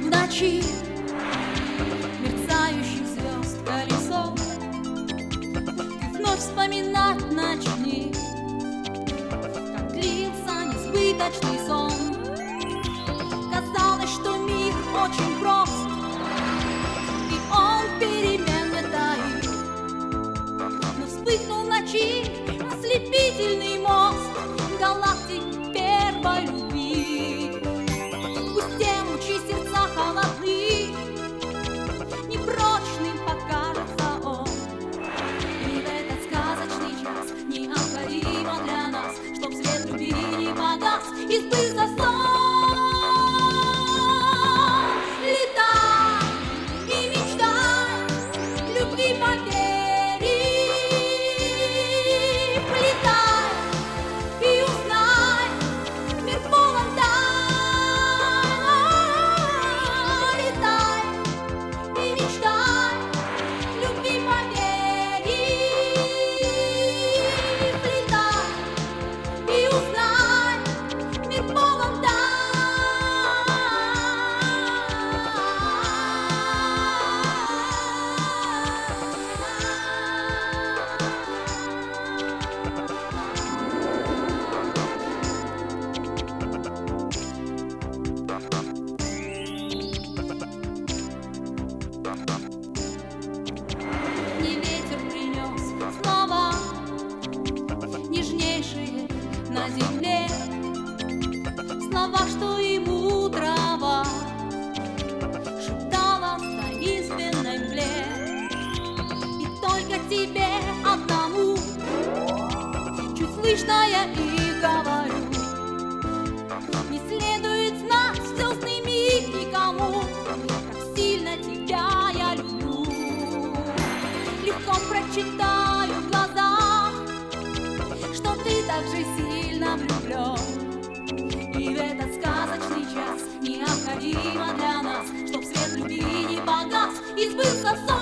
ночи мерцающих звезд колесо ты вновь вспоминать начни, как длился несбыточный сон. Казалось, что мир очень прост, и он перемен не таит, но вспыхнул в ночи ослепительный мост галактик первой любви. Пусть те лучи сердца холодны, непрочным покажется он, и в этот сказочный час необходимо для нас, чтоб свет любви не погас и сбылся сон. Летай и мечтай, любви поверив, летай и узнай, мир полон тайн. Летай и мечтай, любви поверив, летай и узнай, мир полон тайн. Не ветер принес слова нежнейшие на земле, слова, что ему трава шептала в таинственной мгле. И только тебе одному чуть слышно я и говорю: не следует знать звездный миг никому, как сильно тебя я люблю. Легко прочитаю в глазах, что ты так же сильно влюблен, и в этот сказочный час необходимо для нас, чтоб свет любви не погас и сбылся сон.